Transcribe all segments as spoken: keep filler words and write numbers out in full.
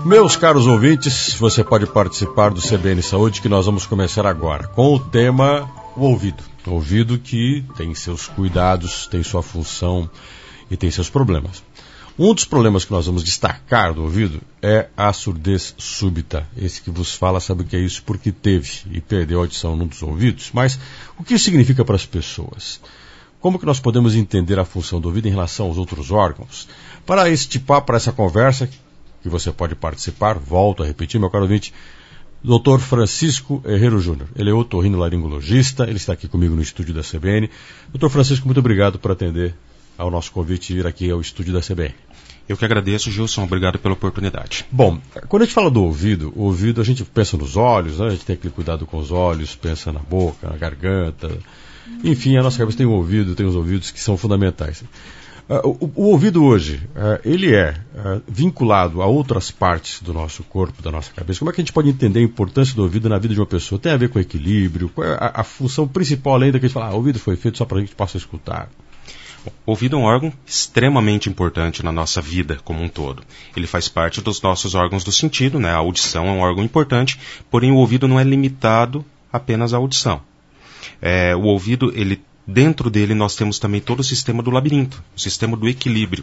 Meus caros ouvintes, você pode participar do C B N Saúde, que nós vamos começar agora com o tema o ouvido. O ouvido que tem seus cuidados, tem sua função e tem seus problemas. Um dos problemas que nós vamos destacar do ouvido é a surdez súbita. Esse que vos fala sabe o que é isso porque teve e perdeu a audição num dos ouvidos. Mas o que isso significa para as pessoas? Como que nós podemos entender a função do ouvido em relação aos outros órgãos? Para este papo, para essa conversa, que você pode participar, volto a repetir, meu caro ouvinte, doutor Francisco Herrero Júnior. Ele é otorrinolaringologista, ele está aqui comigo no estúdio da C B N. doutor Francisco, muito obrigado por atender ao nosso convite e vir aqui ao estúdio da C B N. Eu que agradeço, Gilson, obrigado pela oportunidade. Bom, quando a gente fala do ouvido, o ouvido a gente pensa nos olhos, né? A gente tem aquele cuidado com os olhos, pensa na boca, na garganta, enfim, a nossa cabeça tem um ouvido, tem os ouvidos que são fundamentais. Uh, o, o ouvido hoje, uh, ele é uh, vinculado a outras partes do nosso corpo, da nossa cabeça. Como é que a gente pode entender a importância do ouvido na vida de uma pessoa? Tem a ver com equilíbrio? Qual é a, a função principal, além da que a gente fala, ah, o ouvido foi feito só para a gente possa escutar? O ouvido é um órgão extremamente importante na nossa vida como um todo. Ele faz parte dos nossos órgãos do sentido, né? A audição é um órgão importante, porém o ouvido não é limitado apenas à audição. É, o ouvido, ele dentro dele nós temos também todo o sistema do labirinto, o sistema do equilíbrio.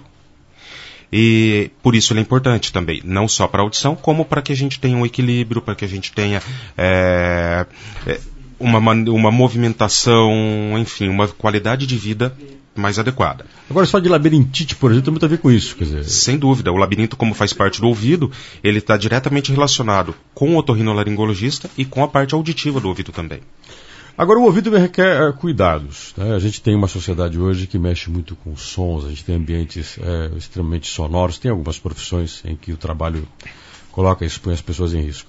E por isso ele é importante também, não só para a audição, como para que a gente tenha um equilíbrio, para que a gente tenha é, uma, uma movimentação, enfim, uma qualidade de vida mais adequada. Agora, só de labirintite, por exemplo, tem muito a ver com isso, quer dizer... Sem dúvida, o labirinto, como faz parte do ouvido, ele está diretamente relacionado com o otorrinolaringologista e com a parte auditiva do ouvido também. Agora, o ouvido requer uh, cuidados, né? A gente tem uma sociedade hoje que mexe muito com sons, a gente tem ambientes uh, extremamente sonoros, tem algumas profissões em que o trabalho coloca e expõe as pessoas em risco.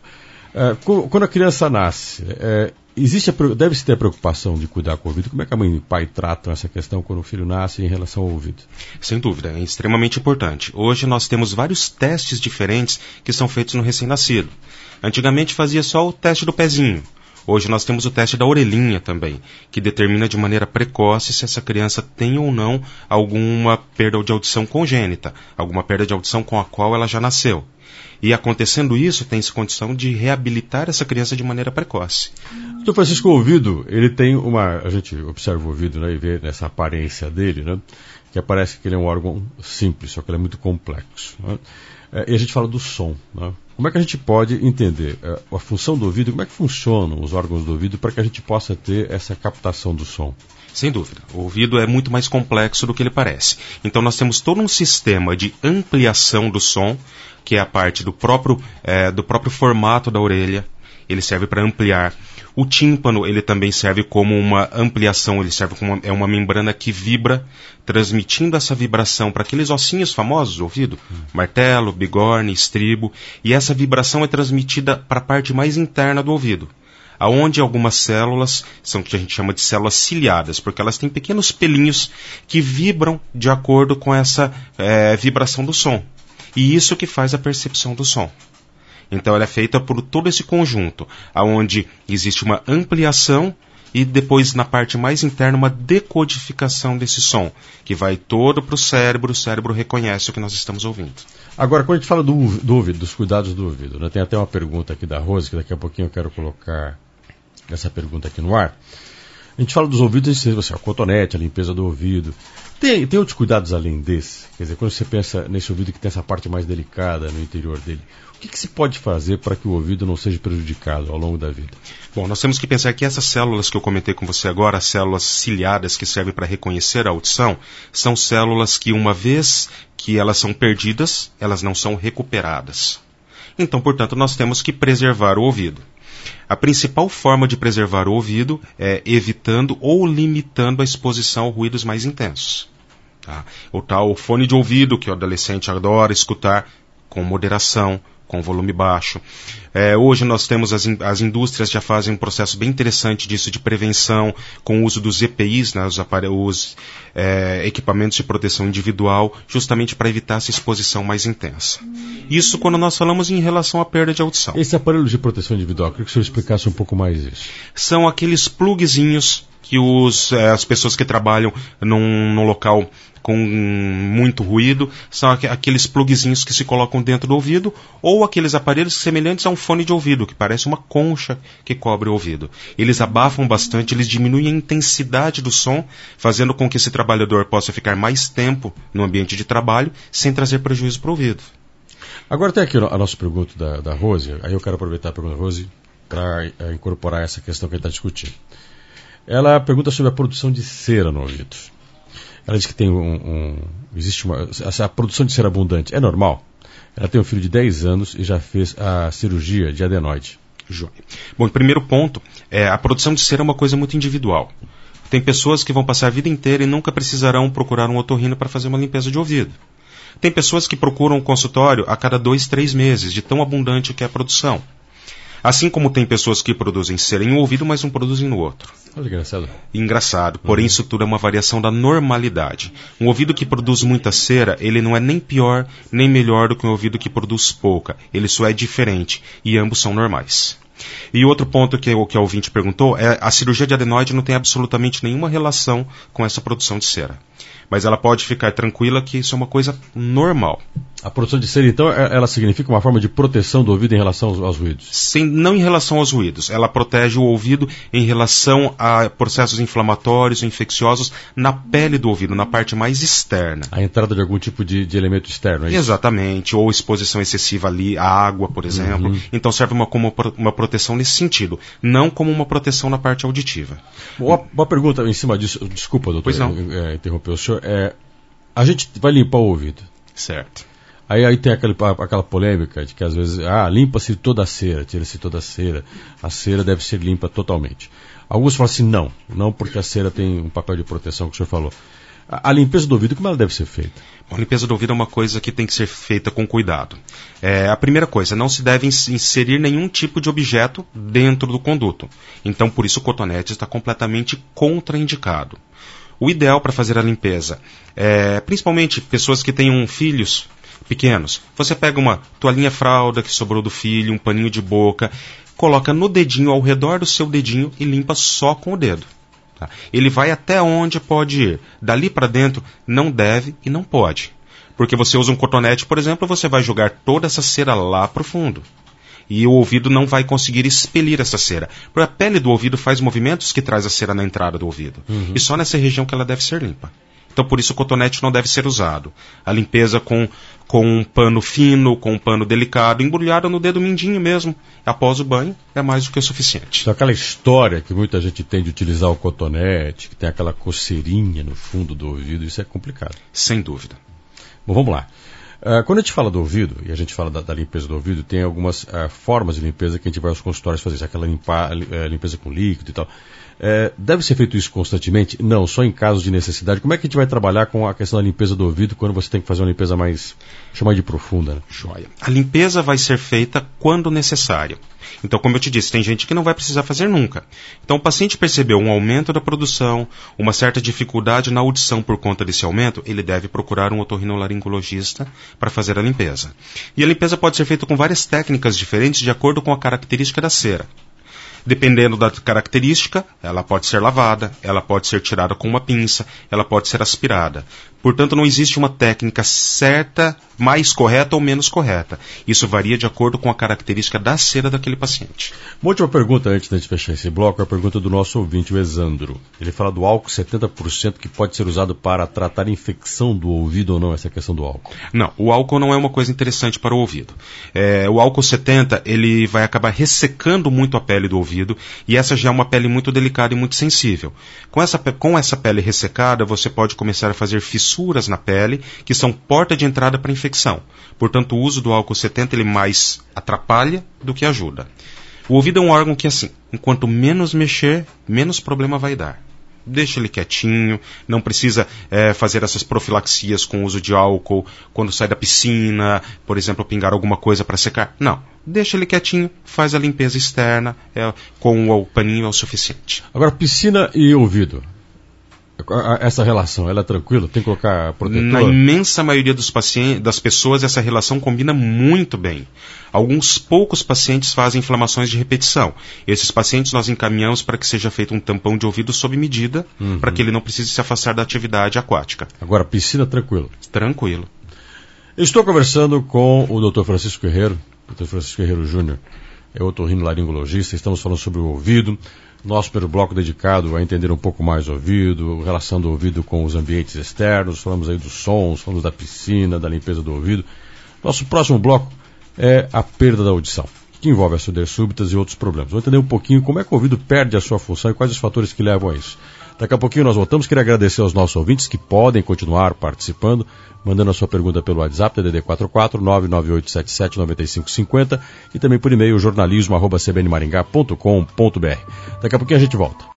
Uh, quando a criança nasce, uh, existe a, deve-se ter a preocupação de cuidar com o ouvido. Como é que a mãe e o pai tratam essa questão quando o filho nasce em relação ao ouvido? Sem dúvida, é extremamente importante. Hoje nós temos vários testes diferentes que são feitos no recém-nascido. Antigamente fazia só o teste do pezinho. Hoje nós temos o teste da orelhinha também, que determina de maneira precoce se essa criança tem ou não alguma perda de audição congênita, alguma perda de audição com a qual ela já nasceu. E acontecendo isso, tem-se condição de reabilitar essa criança de maneira precoce. doutor Francisco, o ouvido, ele tem uma... A gente observa o ouvido, né, e vê nessa aparência dele, né, que parece que ele é um órgão simples, só que ele é muito complexo, né? É, e a gente fala do som, né? Como é que a gente pode entender é, a função do ouvido, como é que funcionam os órgãos do ouvido para que a gente possa ter essa captação do som? Sem dúvida. O ouvido é muito mais complexo do que ele parece. Então nós temos todo um sistema de ampliação do som, que é a parte do próprio, é, do próprio formato da orelha. Ele serve para ampliar. O tímpano, ele também serve como uma ampliação, ele serve como uma, é uma membrana que vibra, transmitindo essa vibração para aqueles ossinhos famosos do ouvido, hum. martelo, bigorne, estribo, e essa vibração é transmitida para a parte mais interna do ouvido, aonde algumas células, são o que a gente chama de células ciliadas, porque elas têm pequenos pelinhos que vibram de acordo com essa é, vibração do som. E isso que faz a percepção do som. Então ela é feita por todo esse conjunto, onde existe uma ampliação e depois na parte mais interna uma decodificação desse som, que vai todo para o cérebro, o cérebro reconhece o que nós estamos ouvindo. Agora, quando a gente fala do, do ouvido, dos cuidados do ouvido, né, tem até uma pergunta aqui da Rose, que daqui a pouquinho eu quero colocar essa pergunta aqui no ar. A gente fala dos ouvidos, assim, o cotonete, a limpeza do ouvido. Tem, tem outros cuidados além desse? Quer dizer, quando você pensa nesse ouvido que tem essa parte mais delicada no interior dele, o que, que se pode fazer para que o ouvido não seja prejudicado ao longo da vida? Bom, nós temos que pensar que essas células que eu comentei com você agora, as células ciliadas que servem para reconhecer a audição, são células que uma vez que elas são perdidas, elas não são recuperadas. Então, portanto, nós temos que preservar o ouvido. A principal forma de preservar o ouvido é evitando ou limitando a exposição a ruídos mais intensos. Tá? O tal fone de ouvido que o adolescente adora escutar com moderação, com volume baixo. É, hoje nós temos as, in, as indústrias já fazem um processo bem interessante disso de prevenção com o uso dos E P Is, né, os, os é, equipamentos de proteção individual, justamente para evitar essa exposição mais intensa. Isso quando nós falamos em relação à perda de audição. Esse aparelho de proteção individual, eu queria que o senhor explicasse um pouco mais isso. São aqueles plugzinhos que os, é, as pessoas que trabalham num, num local com muito ruído, são aqueles plugzinhos que se colocam dentro do ouvido, ou aqueles aparelhos semelhantes a um fone de ouvido, que parece uma concha que cobre o ouvido. Eles abafam bastante, eles diminuem a intensidade do som, fazendo com que esse trabalhador possa ficar mais tempo no ambiente de trabalho, sem trazer prejuízo para o ouvido. Agora tem aqui a nossa pergunta da, da Rose, aí eu quero aproveitar a pergunta da Rose para é, incorporar essa questão que a gente está discutindo. Ela pergunta sobre a produção de cera no ouvido. Ela diz que tem um, um, existe uma, a produção de cera abundante é normal. Ela tem um filho de dez anos e já fez a cirurgia de adenoide. Joia. Bom, primeiro ponto, é, a produção de cera é uma coisa muito individual. Tem pessoas que vão passar a vida inteira e nunca precisarão procurar um otorrino para fazer uma limpeza de ouvido. Tem pessoas que procuram um consultório a cada dois, três meses, de tão abundante que é a produção. Assim como tem pessoas que produzem cera em um ouvido, mas não produzem no outro. Olha, engraçado. Engraçado, porém isso tudo é uma variação da normalidade. Um ouvido que produz muita cera, ele não é nem pior, nem melhor do que um ouvido que produz pouca. Ele só é diferente, e ambos são normais. E outro ponto que o que a ouvinte perguntou é a cirurgia de adenoide não tem absolutamente nenhuma relação com essa produção de cera. Mas ela pode ficar tranquila que isso é uma coisa normal. A produção de cera, então, ela significa uma forma de proteção do ouvido em relação aos, aos ruídos? Sim, não em relação aos ruídos. Ela protege o ouvido em relação a processos inflamatórios, infecciosos na pele do ouvido, na parte mais externa. A entrada de algum tipo de, de elemento externo, é isso? Exatamente, ou exposição excessiva ali à água, por exemplo. Uhum. Então serve uma, como uma proteção nesse sentido, não como uma proteção na parte auditiva. Uma, uma pergunta em cima disso, desculpa, doutor, pois não. É, interromper o senhor. É, a gente vai limpar o ouvido. Certo. Aí, aí tem aquele, aquela polêmica de que às vezes, ah, limpa-se toda a cera, tira-se toda a cera, a cera deve ser limpa totalmente. Alguns falam assim, não, não porque a cera tem um papel de proteção que o senhor falou. A, a limpeza do ouvido, como ela deve ser feita? A limpeza do ouvido é uma coisa que tem que ser feita com cuidado. É, a primeira coisa, não se deve inserir nenhum tipo de objeto dentro do conduto. Então, por isso, o cotonete está completamente contraindicado. O ideal para fazer a limpeza, é, principalmente pessoas que tenham filhos pequenos, você pega uma toalhinha fralda que sobrou do filho, um paninho de boca, coloca no dedinho, ao redor do seu dedinho e limpa só com o dedo. Tá? Ele vai até onde pode ir. Dali para dentro não deve e não pode. Porque você usa um cotonete, por exemplo, você vai jogar toda essa cera lá para o fundo. E o ouvido não vai conseguir expelir essa cera. Porque a pele do ouvido faz movimentos que traz a cera na entrada do ouvido. Uhum. E só nessa região que ela deve ser limpa. Então, por isso, o cotonete não deve ser usado. A limpeza com, com um pano fino, com um pano delicado, embrulhado no dedo mindinho mesmo, após o banho, é mais do que o suficiente. Então, aquela história que muita gente tem de utilizar o cotonete, que tem aquela coceirinha no fundo do ouvido, isso é complicado. Sem dúvida. Bom, vamos lá. Uh, quando a gente fala do ouvido, e a gente fala da, da limpeza do ouvido, tem algumas uh, formas de limpeza que a gente vai aos consultórios fazer. Isso, aquela limpa, uh, limpeza com líquido e tal. Uh, deve ser feito isso constantemente? Não, só em casos de necessidade. Como é que a gente vai trabalhar com a questão da limpeza do ouvido quando você tem que fazer uma limpeza mais, chamar de profunda? Né? Joia. A limpeza vai ser feita quando necessário. Então, como eu te disse, tem gente que não vai precisar fazer nunca. Então, o paciente percebeu um aumento da produção, uma certa dificuldade na audição por conta desse aumento, ele deve procurar um otorrinolaringologista para fazer a limpeza. E a limpeza pode ser feita com várias técnicas diferentes de acordo com a característica da cera. Dependendo da característica, ela pode ser lavada, ela pode ser tirada com uma pinça, ela pode ser aspirada. Portanto, não existe uma técnica certa, mais correta ou menos correta. Isso varia de acordo com a característica da cera daquele paciente. Uma última pergunta antes de a gente fechar esse bloco, é a pergunta do nosso ouvinte, o Exandro. Ele fala do álcool setenta por cento que pode ser usado para tratar infecção do ouvido ou não, essa questão do álcool. Não, o álcool não é uma coisa interessante para o ouvido. É, o álcool setenta, ele vai acabar ressecando muito a pele do ouvido, e essa já é uma pele muito delicada e muito sensível. Com essa, com essa pele ressecada, você pode começar a fazer fissuras na pele, que são porta de entrada para infecção. Portanto, o uso do álcool setenta ele mais atrapalha do que ajuda. O ouvido é um órgão que, assim, enquanto menos mexer, menos problema vai dar. Deixa ele quietinho, não precisa é, fazer essas profilaxias com o uso de álcool quando sai da piscina, por exemplo, pingar alguma coisa para secar. Não, deixa ele quietinho, faz a limpeza externa, é, com o paninho é o suficiente. Agora, piscina e ouvido. Essa relação, ela é tranquila? Tem que colocar protetor? Na imensa maioria dos pacientes, das pessoas, essa relação combina muito bem. Alguns poucos pacientes fazem inflamações de repetição. Esses pacientes nós encaminhamos para que seja feito um tampão de ouvido sob medida, uhum. para que ele não precise se afastar da atividade aquática. Agora, piscina, tranquilo? Tranquilo. Estou conversando com o doutor Francisco Guerreiro, doutor Francisco Guerreiro Júnior, é otorrinolaringologista, estamos falando sobre o ouvido. Nosso primeiro bloco dedicado a entender um pouco mais o ouvido, relação do ouvido com os ambientes externos, falamos aí dos sons, falamos da piscina, da limpeza do ouvido. Nosso próximo bloco é a perda da audição, que envolve as surdez súbitas e outros problemas. Vamos entender um pouquinho como é que o ouvido perde a sua função e quais os fatores que levam a isso. Daqui a pouquinho nós voltamos. Queria agradecer aos nossos ouvintes que podem continuar participando, mandando a sua pergunta pelo WhatsApp, D D D quatro quatro nove nove oito sete sete nove cinco cinco zero e também por e-mail jornalismo arroba c b n maringá ponto com ponto b r. Daqui a pouquinho a gente volta.